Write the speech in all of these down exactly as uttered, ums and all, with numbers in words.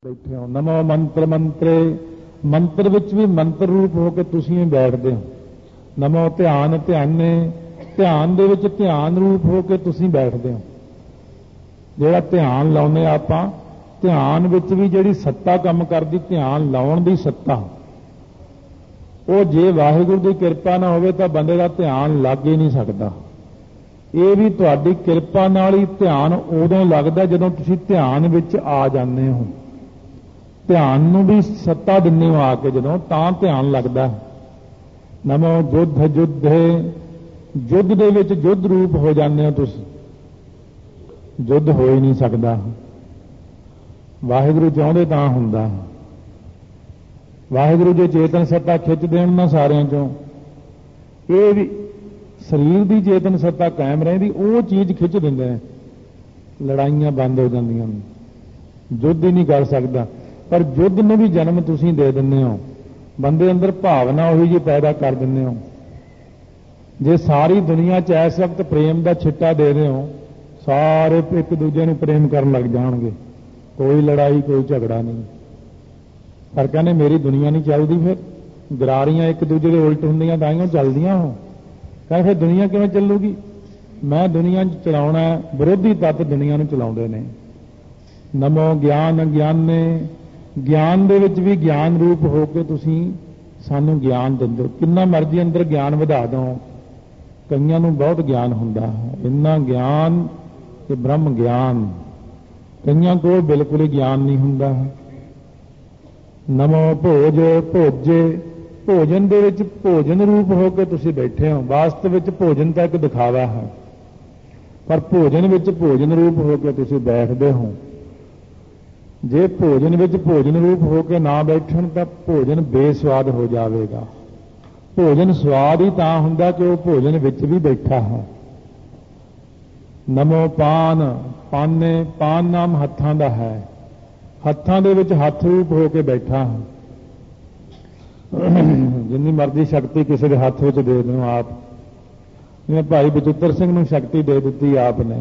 बैठे हो। नमो मंत्र मंत्रे, मंत्र विच भी मंत्र रूप होकर तुसीं बैठते हो। नमो ध्यान ध्याने, ध्यान दे विच ध्यान रूप होकर तुसीं बैठते हो। जिहड़ा ध्यान लाउने आपां, ध्यान विच भी जिहड़ी सत्ता काम करदी, ध्यान लाउण दी सत्ता, वो जे वाहिगुरू की किरपा ना होवे तां बंदे दा ध्यान लग ही नहीं सकता। ये भी तुहाडी किरपा नाल ही ध्यान उदों लगदा जदों तुसीं ध्यान विच आ जांदे हो। ध्यान नूं भी सत्ता दिंदे हो आके जदों, तां ध्यान लगदा। नमो युद्ध युद्धे, युद्ध दे विच युद्ध रूप हो जांदे हो तुसीं। युद्ध हो ही नहीं सकदा, वाहिगुरू चाहुंदे तां हुंदा। वाहिगुरू जे चेतन सत्ता खिच देण ना सारिਆਂ चों, ये भी शरीर की चेतन सत्ता कायम रहिंदी, वो चीज़ खिच दिंदे ने, लड़ाइयां बंद हो जांदियां ने, युद्ध ही नहीं कर सकदा। पर युद्ध में भी जन्म तुसीं दे दिंदे हो, बंदे अंदर भावना उही जी पैदा कर दिंदे हो। जे सारी दुनिया च इस वक्त प्रेम का छिट्टा दे रहे हो, सारे एक दूजे नूं प्रेम करन लग जाणगे, कोई लड़ाई कोई झगड़ा नहीं। पर कहने मेरी दुनिया नहीं चलती, फिर गरारियां एक दूजे के उल्ट होंदियां ताइयों चलदियां हो, कह फिर दुनिया किवें चलूगी। मैं दुनिया चलाउणा, विरोधी तत्त दुनिया नूं चलाउंदे ने। नमो ज्ञान ज्ञाने, ज्ञान दे विच भी ज्ञान रूप होकर तुसीं सानूं ज्ञान दिंदे हो। किन्ना मर्जी अंदर ज्ञान वधा दो, कईयां नूं बहुत ज्ञान हुंदा है, इन्ना ज्ञान कि ब्रह्म ज्ञान, कईयां कोल बिल्कुल ही ज्ञान नहीं हुंदा है। नमो भोज भोजे, भोजन दे विच भोजन रूप होकर तुसीं बैठे हो। वास्तव विच भोजन तां इक दिखावा है, पर भोजन विच भोजन रूप होकर तुसीं बैठदे हो। जे भोजन विच भोजन रूप होकर ना बैठण तां भोजन बेस्वाद हो जाएगा। भोजन स्वाद ही तां हुंदा कि वह भोजन विच भी बैठा है। नमो पान, पाने, पान नाम हत्थां दा है, हत्थां दे विच हत्थ रूप होकर बैठा है। जिन्नी मर्जी शक्ति किसी के हत्थ विच दे दो आप, जिवें भाई बचित्र सिंह नूं शक्ति दे दी आपने।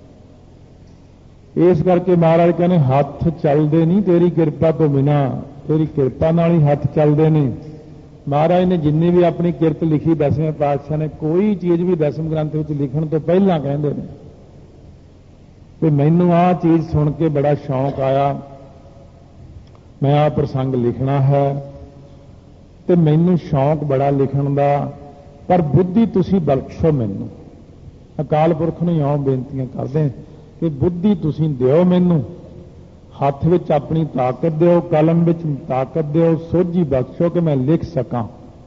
इस करके महाराज कहने हत्थ चलते नहीं तेरी किरपा तो बिना, तेरी किरपा नाल ही हत्थ चलते नहीं। महाराज ने जिन्नी भी अपनी किरत लिखी दसवें पातशाह ने, कोई चीज़ भी दसम ग्रंथ में लिखण तो पहला कहते हैं कि मैनू आ चीज़ सुन के बड़ा शौक आया, मैं आ प्रसंग लिखना है, तो मैनू शौक बड़ा लिखण का, पर बुद्धि तुसी बख्शो मैनू। अकाल पुरख नूं इउं बेनतियां करदे कि बुद्धि तुसी दिओ मैनू, हत्थ विच अपनी ताकत दिओ, कलम विच ताकत दिओ, सोझी बख्शो कि मैं लिख सकां।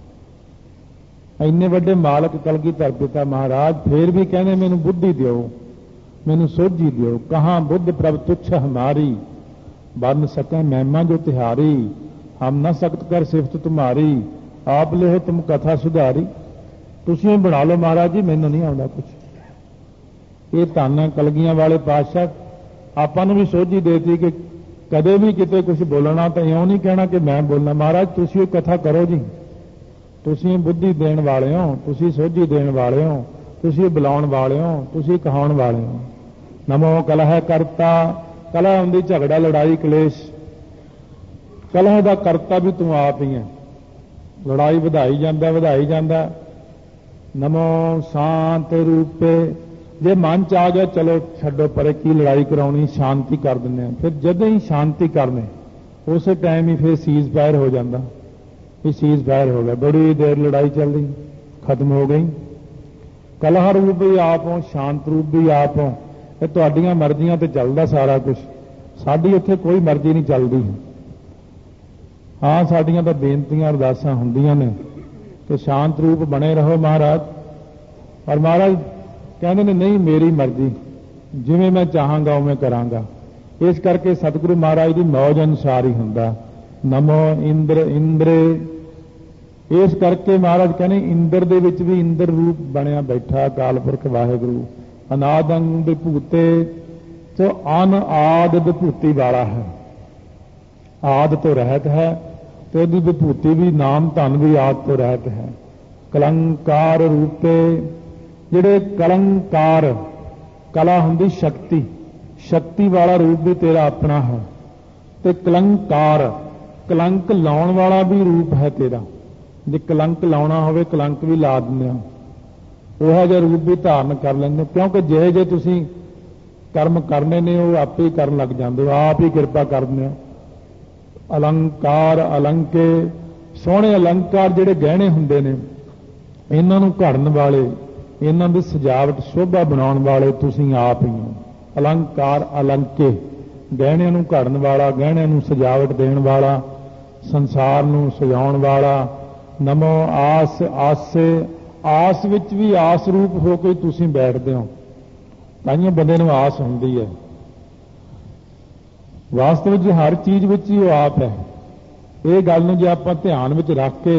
इन्ने वड्डे मालक कलगीधर पिता महाराज फिर भी कहने मैनू बुद्धि दिओ, मैनू सोझी दिओ। कहाँ बुद्ध प्रभ तुच्छ हमारी, बन सकें महिमा जो तिहारी, हम न सख्त कर सिफत तुम्हारी, आप ले हो तुम कथा सुधारी। तुसीं बना लो महाराज जी, मैनू नहीं आउंदा कुछ। ये धन कलगियां वाले पातशाह आपां नूं भी सोझी देती कि कदे भी किते कुछ बोलना तो इउं नहीं कहना कि मैं बोलना। महाराज तुसीं कथा करो जी, तुसीं बुद्धि देण वाले हो, तुसीं सोझी देण वाले हो, तुसीं बुलाउण वाले हो, तुसीं कहाउण वाले हो। नमो कलह करता, कलह हुंदी झगड़ा लड़ाई कलेश, कलह दा करता भी तू आप ही है, लड़ाई वधाई जांदा वधाई जांदा। नमो शांत रूपे, जे मन च आ गया चलो छड्डो परे की लड़ाई कराउणी, शांति कर दिंदे हैं। फिर जदों ही शांति करने उस टाइम ही फिर सीज फायर हो जाता, फिर सीज फायर हो गया, बड़ी देर लड़ाई चल रही खत्म हो गई। कलह रूप भी आप हो, शांत रूप भी आप हो, ये तुहाडीआं मर्जियां ते चलदा सारा कुछ, साडी उत्थे कोई मर्जी नहीं चलदी। हाँ साडियां तां बेनतियां अरदासां हुंदियां ने कि शांत रूप बने रहो महाराज, और महाराज कहते ने नहीं मेरी मर्जी, जिवें मैं चाहांगा उवें करांगा। इस करके सतगुरु महाराज की मौज अनुसार ही हुंदा। नमो इंद्र इंद्रे, इस करके महाराज कहने इंद्र दे विच भी इंद्र रूप बनया बैठा अकाल पुरख वाहिगुरू। अनादंग विभूते तो अन आद विभूति वाला है, आद तो रहत है, तो यदि विभूति भी नाम धन भी आद तो रहत है। कलंकार रूपे, जिहड़े कलंकार, कला हुंदी शक्ति, शक्ति वाला रूप भी तेरा अपना है। ਤੇ ਕਲੰਕਾਰ, ਕਲੰਕ ਲਾਉਣ ਵਾਲਾ ਵੀ ਰੂਪ ਹੈ ਤੇਰਾ। ਜੇ ਕਲੰਕ ਲਾਉਣਾ ਹੋਵੇ ਕਲੰਕ ਵੀ ਲਾ ਦਿੰਦੇ ਹੋ, ਉਹੋ ਜਿਹਾ ਰੂਪ ਵੀ ਧਾਰਨ ਕਰ ਲੈਂਦੇ, ਕਿਉਂਕਿ ਜੇ ਜੇ ਤੁਸੀਂ ਕਰਮ ਕਰਨੇ ਨੇ ਉਹ ਆਪੇ ਹੀ ਕਰਨ ਲੱਗ ਜਾਂਦੇ ਹੋ, ਆਪ ਹੀ ਕਿਰਪਾ ਕਰਦੇ ਹੋ। ਅਲੰਕਾਰ, ਅਲੰਕੇ, ਸੋਹਣੇ ਅਲੰਕਾਰ ਜਿਹੜੇ ਗਹਿਣੇ ਹੁੰਦੇ ਨੇ, ਇਹਨਾਂ ਨੂੰ ਘੜਨ ਵਾਲੇ, ਇਹਨਾਂ ਦੀ ਸਜਾਵਟ ਸ਼ੋਭਾ ਬਣਾਉਣ ਵਾਲੇ ਤੁਸੀਂ ਆਪ ਹੀ ਹੋ। ਅਲੰਕਾਰ, ਅਲੰਕੇ, ਗਹਿਣਿਆਂ ਨੂੰ ਘੜਨ ਵਾਲਾ, ਗਹਿਣਿਆਂ ਨੂੰ ਸਜਾਵਟ ਦੇਣ ਵਾਲਾ, ਸੰਸਾਰ ਨੂੰ ਸਜਾਉਣ ਵਾਲਾ। ਨਮੋ ਆਸ, ਆਸੇ, ਆਸ ਵਿੱਚ ਵੀ ਆਸ ਰੂਪ ਹੋ ਕੇ ਤੁਸੀਂ ਬੈਠਦੇ ਹੋ, ਤਾਈਓ ਬੰਦੇ ਨੂੰ ਆਸ ਹੁੰਦੀ ਹੈ। ਵਾਸਤਵ ਵਿੱਚ ਹਰ ਚੀਜ਼ ਵਿੱਚ ਹੀ ਉਹ ਆਪ ਹੈ। ਇਹ ਗੱਲ ਨੂੰ ਜੇ ਆਪਾਂ ਧਿਆਨ ਵਿੱਚ ਰੱਖ ਕੇ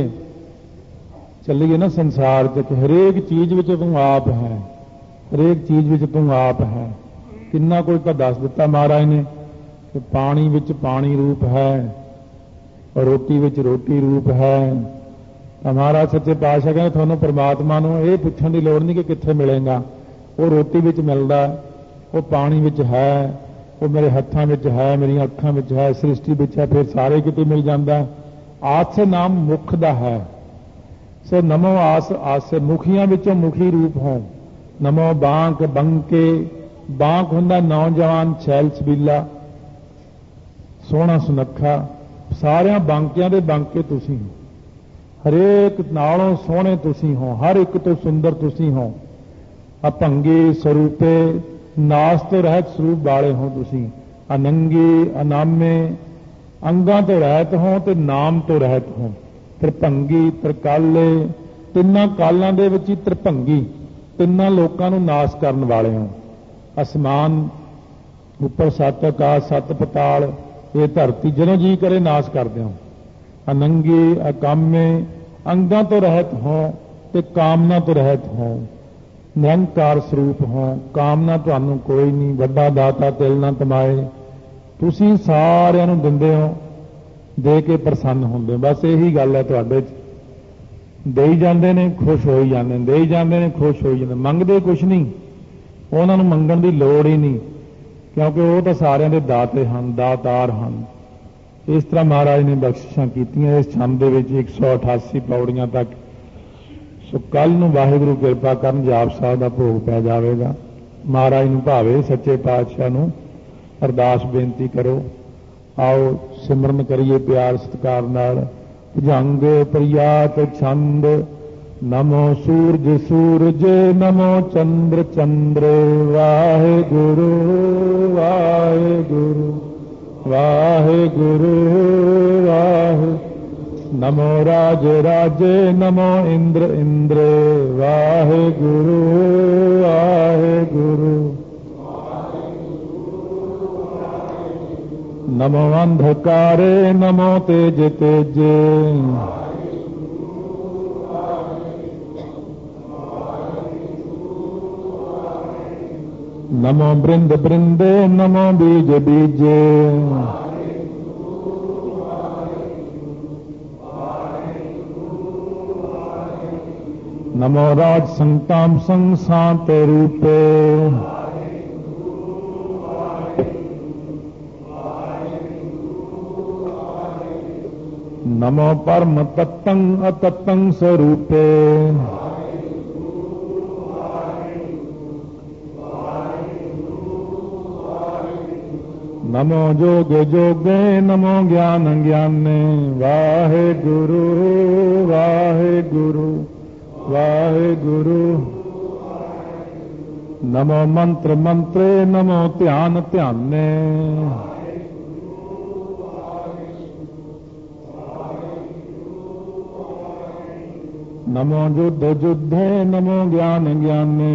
ਚੱਲੀਏ ਨਾ ਸੰਸਾਰ 'ਚ, ਕਿ ਹਰੇਕ ਚੀਜ਼ ਵਿੱਚ ਤੂੰ ਆਪ ਹੈ, ਹਰੇਕ ਚੀਜ਼ ਵਿੱਚ ਤੂੰ ਆਪ ਹੈ। ਕਿੰਨਾ ਕੁਝ ਤਾਂ ਦੱਸ ਦਿੱਤਾ ਮਹਾਰਾਜ ਨੇ ਕਿ ਪਾਣੀ ਵਿੱਚ ਪਾਣੀ ਰੂਪ ਹੈ, ਰੋਟੀ ਵਿੱਚ ਰੋਟੀ ਰੂਪ ਹੈ। ਤਾਂ ਮਹਾਰਾਜ ਸੱਚੇ ਪਾਤਸ਼ਾਹ ਕਹਿੰਦੇ ਤੁਹਾਨੂੰ ਪਰਮਾਤਮਾ ਨੂੰ ਇਹ ਪੁੱਛਣ ਦੀ ਲੋੜ ਨਹੀਂ ਕਿ ਕਿੱਥੇ ਮਿਲੇਗਾ, ਉਹ ਰੋਟੀ ਵਿੱਚ ਮਿਲਦਾ, ਉਹ ਪਾਣੀ ਵਿੱਚ ਹੈ, ਉਹ ਮੇਰੇ ਹੱਥਾਂ ਵਿੱਚ ਹੈ, ਮੇਰੀਆਂ ਅੱਖਾਂ ਵਿੱਚ ਹੈ, ਸ੍ਰਿਸ਼ਟੀ ਵਿੱਚ ਹੈ, ਫਿਰ ਸਾਰੇ ਕਿਤੇ ਮਿਲ ਜਾਂਦਾ। ਆਸੇ ਨਾਮ ਮੁਖ ਦਾ ਹੈ। ਸੋ ਨਮੋ ਆਸ, ਆਸੇ, ਮੁਖੀਆਂ ਵਿੱਚੋਂ ਮੁਖੀ ਰੂਪ ਹੋ। ਨਮੋ ਬਾਂਕ, ਬੰਕੇ, ਬਾਂਕ ਹੁੰਦਾ ਨੌਜਵਾਨ, ਛੈਲ ਛਬੀਲਾ, ਸੋਹਣਾ ਸੁਨੱਖਾ, ਸਾਰਿਆਂ ਬਾਂਕਿਆਂ ਦੇ ਬਾਂਕੇ ਤੁਸੀਂ ਹੋ, ਹਰੇਕ ਨਾਲੋਂ ਸੋਹਣੇ ਤੁਸੀਂ ਹੋ, ਹਰ ਇੱਕ ਤੋਂ ਸੁੰਦਰ ਤੁਸੀਂ ਹੋ। ਅਭੰਗੀ ਸਰੂਪੇ, ਨਾਸ ਤੋਂ ਰਹਿਤ ਸਰੂਪ ਵਾਲੇ ਹੋ ਤੁਸੀਂ। ਅਨੰਗੀ, ਅਨਾਮੇ, ਅੰਗਾਂ ਤੋਂ ਰਹਿਤ ਹੋ ਤੇ ਨਾਮ ਤੋਂ ਰਹਿਤ ਹੋ। ਤ੍ਰਿਭੰਗੀ, ਤ੍ਰਿਕਾਲੇ, ਤਿੰਨਾਂ ਕਾਲਾਂ ਦੇ ਵਿੱਚ ਹੀ ਤ੍ਰਿਭੰਗੀ, ਤਿੰਨਾਂ ਲੋਕਾਂ ਨੂੰ ਨਾਸ ਕਰਨ ਵਾਲੇ ਹੋ। ਅਸਮਾਨ ਉੱਪਰ ਸੱਤ ਆਕਾਸ਼, ਸੱਤ ਪਤਾਲ, ਇਹ ਧਰਤੀ ਜਦੋਂ ਜੀ ਕਰੇ ਨਾਸ ਕਰਦੇ ਹੋ। ਅਨੰਗੀ, ਅਕਾਮੇ, ਅੰਗਾਂ ਤੋਂ ਰਹਿਤ ਹੋ ਤੇ ਕਾਮਨਾ ਤੋਂ ਰਹਿਤ ਹੋ। ਨਿਰੰਕਾਰ ਸਰੂਪ ਹੋ, ਕਾਮਨਾ ਤੁਹਾਨੂੰ ਕੋਈ ਨਹੀਂ, ਵੱਡਾ ਦਾਤਾ ਤਿਲ ਨਾ ਤਮਾਏ, ਤੁਸੀਂ ਸਾਰਿਆਂ ਨੂੰ ਦਿੰਦੇ ਹੋ, ਦੇ ਕੇ ਪ੍ਰਸੰਨ ਹੁੰਦੇ ਹੋ। ਬਸ ਇਹੀ ਗੱਲ ਹੈ ਤੁਹਾਡੇ 'ਚ, ਦੇਈ ਜਾਂਦੇ ਨੇ ਖੁਸ਼ ਹੋਈ ਜਾਂਦੇ ਨੇ, ਦੇਈ ਜਾਂਦੇ ਨੇ ਖੁਸ਼ ਹੋਈ ਜਾਂਦੇ, ਮੰਗਦੇ ਕੁਛ ਨਹੀਂ, ਉਹਨਾਂ ਨੂੰ ਮੰਗਣ ਦੀ ਲੋੜ ਹੀ ਨਹੀਂ, ਕਿਉਂਕਿ ਉਹ ਤਾਂ ਸਾਰਿਆਂ ਦੇ ਦਾਤੇ ਹਨ, ਦਾਤਾਰ ਹਨ। ਇਸ ਤਰ੍ਹਾਂ ਮਹਾਰਾਜ ਨੇ ਬਖਸ਼ਿਸ਼ਾਂ ਕੀਤੀਆਂ ਇਸ ਛੰਦ ਦੇ ਵਿੱਚ ਇੱਕ ਸੌ ਅਠਾਸੀ ਪੌੜੀਆਂ ਤੱਕ। ਸੋ ਕੱਲ੍ਹ ਨੂੰ ਵਾਹਿਗੁਰੂ ਕਿਰਪਾ ਕਰਨ ਜਾਪ ਸਾਹਿਬ ਦਾ ਭੋਗ ਪੈ ਜਾਵੇਗਾ। ਮਹਾਰਾਜ ਨੂੰ ਭਾਵੇ ਸੱਚੇ ਪਾਤਸ਼ਾਹ ਨੂੰ ਅਰਦਾਸ ਬੇਨਤੀ ਕਰੋ। ਆਓ ਸਿਮਰਨ ਕਰੀਏ ਪਿਆਰ ਸਤਿਕਾਰ ਨਾਲ। ਭੁਜੰਗ ਪ੍ਰਿਆਤ ਛੰਦ, ਨਮੋ ਸੂਰਜ ਸੂਰਜ, ਨਮੋ ਚੰਦਰ ਚੰਦਰ, ਵਾਹਿਗੁਰੂ ਵਾਹਿਗੁਰੂ ਵਾਹਿਗੁਰੂ ਵਾਹਿ। ਨਮੋ ਰਾਜ ਰਾਜੇ, ਨਮੋ ਇੰਦਰ ਇੰਦਰ, ਵਾਹਿਗੁਰੂ ਵਾਹਿਗੁਰੂ। ਨਮੋ ਅੰਧਕਾਰੇ, ਨਮੋ ਤੇਜ ਤੇਜੇ, ਨਮੋ ਬ੍ਰਿੰਦ ਬ੍ਰਿੰਦੇ, ਨਮੋ ਬੀਜ ਬੀਜੇ, ਨਮੋ ਰਾਜ ਸੰਤਾਮ ਸੰਗ ਸਾਤ ਰੂਪੇ, ਨਮੋ ਪਰਮ ਤਤੰ ਅਤਤੰ ਸਰੂਪੇ, ਨਮੋ ਜੋਗ ਜੋਗੇ, ਨਮੋ ਗਿਆਨ ਗਿਆਨੇ, ਵਾਹਿਗੁਰੂ ਵਾਹਿਗੁਰੂ ਵਾਹਿਗੁਰੂ। ਨਮੋ ਮੰਤਰ ਮੰਤਰੇ, ਨਮੋ ਧਿਆਨ ਧਿਆਨੇ, ਨਮੋ ਜੁਧ ਜੁਧੇ, ਨਮੋ ਗਿਆਨ ਗਿਆਨੇ,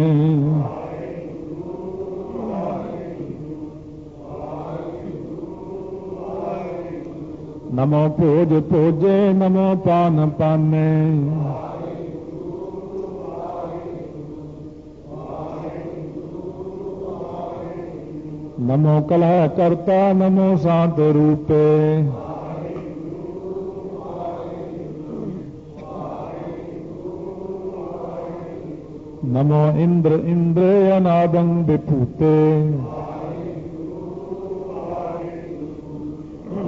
ਨਮੋ ਭੋਜ ਭੋਜੇ, ਨਮੋ ਪਾਨ ਪਾਨੇ, ਨਮੋ ਕਲਹ ਕਰਤਾ, ਨਮੋ ਸਾਤ ਰੂਪੇ, ਨਮੋ ਇੰਦਰ ਇੰਦਰ, ਅਨਾਦੰ ਵਿਭੂਤੇ,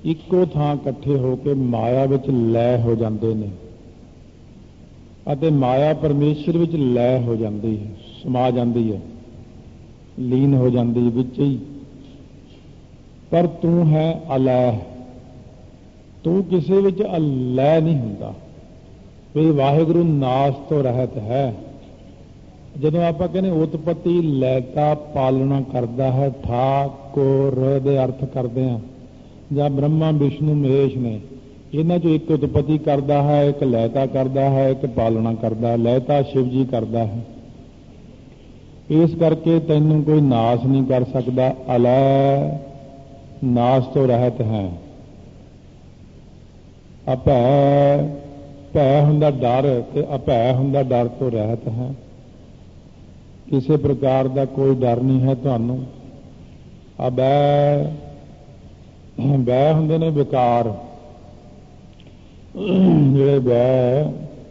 ਇੱਕੋ ਥਾਂ ਇਕੱਠੇ ਹੋ ਕੇ ਮਾਇਆ ਵਿੱਚ ਲੈ ਹੋ ਜਾਂਦੇ ਨੇ ਅਤੇ ਮਾਇਆ ਪਰਮੇਸ਼ਰ ਵਿੱਚ ਲੈ ਹੋ ਜਾਂਦੀ ਹੈ, ਸਮਾ ਜਾਂਦੀ ਹੈ, ਲੀਨ ਹੋ ਜਾਂਦੀ ਵਿੱਚ ਹੀ। ਪਰ ਤੂੰ ਹੈ ਅਲੈਹ, ਤੂੰ ਕਿਸੇ ਵਿੱਚ ਅਲੈਹ ਨਹੀਂ ਹੁੰਦਾ। ਵੀ ਵਾਹਿਗੁਰੂ ਨਾਸ ਤੋਂ ਰਹਿਤ ਹੈ। ਜਦੋਂ ਆਪਾਂ ਕਹਿੰਦੇ ਉਤਪਤੀ ਲੈਤਾ ਪਾਲਣਾ ਕਰਦਾ ਹੈ, ਠਾਕੁਰ ਦੇ ਅਰਥ ਕਰਦੇ ਹਾਂ, ਜਾਂ ਬ੍ਰਹਮਾ ਵਿਸ਼ਨੂੰ ਮਹੇਸ਼ ਨੇ, ਇਹਨਾਂ ਚੋਂ ਇੱਕ ਉਤਪਤੀ ਕਰਦਾ ਹੈ, ਇੱਕ ਲੈਤਾ ਕਰਦਾ ਹੈ, ਇੱਕ ਪਾਲਣਾ ਕਰਦਾ ਹੈ। ਲੈਤਾ ਸ਼ਿਵ ਜੀ ਕਰਦਾ ਹੈ। ਇਸ ਕਰਕੇ ਤੈਨੂੰ ਕੋਈ ਨਾਸ ਨਹੀਂ ਕਰ ਸਕਦਾ। ਅਲੈ ਨਾਸ ਤੋਂ ਰਹਿਤ ਹੈ। ਅਭੈ, ਭੈ ਹੁੰਦਾ ਡਰ, ਤੇ ਅਭੈ ਹੁੰਦਾ ਡਰ ਤੋਂ ਰਹਿਤ ਹੈ। ਕਿਸੇ ਪ੍ਰਕਾਰ ਦਾ ਕੋਈ ਡਰ ਨਹੀਂ ਹੈ ਤੁਹਾਨੂੰ। ਅਬੈ, ਬੈ ਹੁੰਦੇ ਨੇ ਵਿਕਾਰ, ਜਿਹੜੇ ਬੈ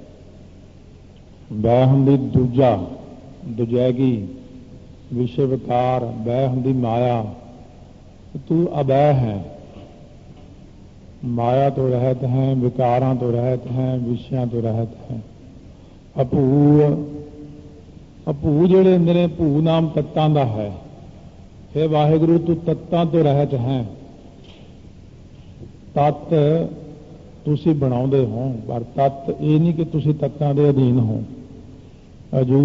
ਬੈ ਹੁੰਦੀ ਦੂਜਾ, ਦੂਜੈਗੀ, ਵਿਸ਼ੇ ਵਿਕਾਰ। ਬੈ ਹੁੰਦੀ ਮਾਇਆ। ਤੂੰ ਅਬੈ ਹੈ, ਮਾਇਆ ਤੋਂ ਰਹਿਤ ਹੈ, ਵਿਕਾਰਾਂ ਤੋਂ ਰਹਿਤ ਹੈ, ਵਿਸ਼ਿਆਂ ਤੋਂ ਰਹਿਤ ਹੈ। ਅਭੂ, ਅਭੂ ਜਿਹੜੇ ਹੁੰਦੇ ਨੇ, ਭੂ ਨਾਮ ਤੱਤਾਂ ਦਾ ਹੈ। ਹੇ ਵਾਹਿਗੁਰੂ ਤੂੰ ਤੱਤਾਂ ਤੋਂ ਰਹਿਤ ਹੈ। ਤੱਤ ਤੁਸੀਂ ਬਣਾਉਂਦੇ ਹੋ, ਪਰ ਤੱਤ ਇਹ ਨਹੀਂ ਕਿ ਤੁਸੀਂ ਤੱਤਾਂ ਦੇ ਅਧੀਨ ਹੋ। ਅਜੂ,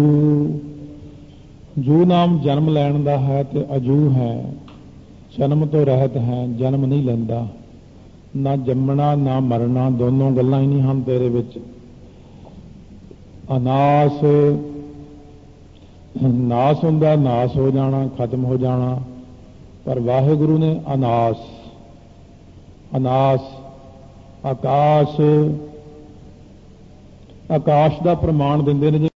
ਜੂ ਨਾਮ ਜਨਮ ਲੈਣ ਦਾ ਹੈ ਤੇ ਅਜੂ ਹੈ, ਜਨਮ ਤੋਂ ਰਹਿਤ ਹੈ, ਜਨਮ ਨਹੀਂ ਲੈਂਦਾ। ਨਾ ਜੰਮਣਾ ਨਾ ਮਰਨਾ, ਦੋਨੋਂ ਗੱਲਾਂ ਹੀ ਨਹੀਂ ਹਨ ਤੇਰੇ ਵਿੱਚ। ਅਨਾਸ, ਨਾਸ ਹੁੰਦਾ ਨਾਸ ਹੋ ਜਾਣਾ, ਖਤਮ ਹੋ ਜਾਣਾ, ਪਰ ਵਾਹਿਗੁਰੂ ਨੇ ਅਨਾਸ, ਅਨਾਸ। ਆਕਾਸ਼, ਆਕਾਸ਼ ਦਾ ਪ੍ਰਮਾਣ ਦਿੰਦੇ ਨੇ।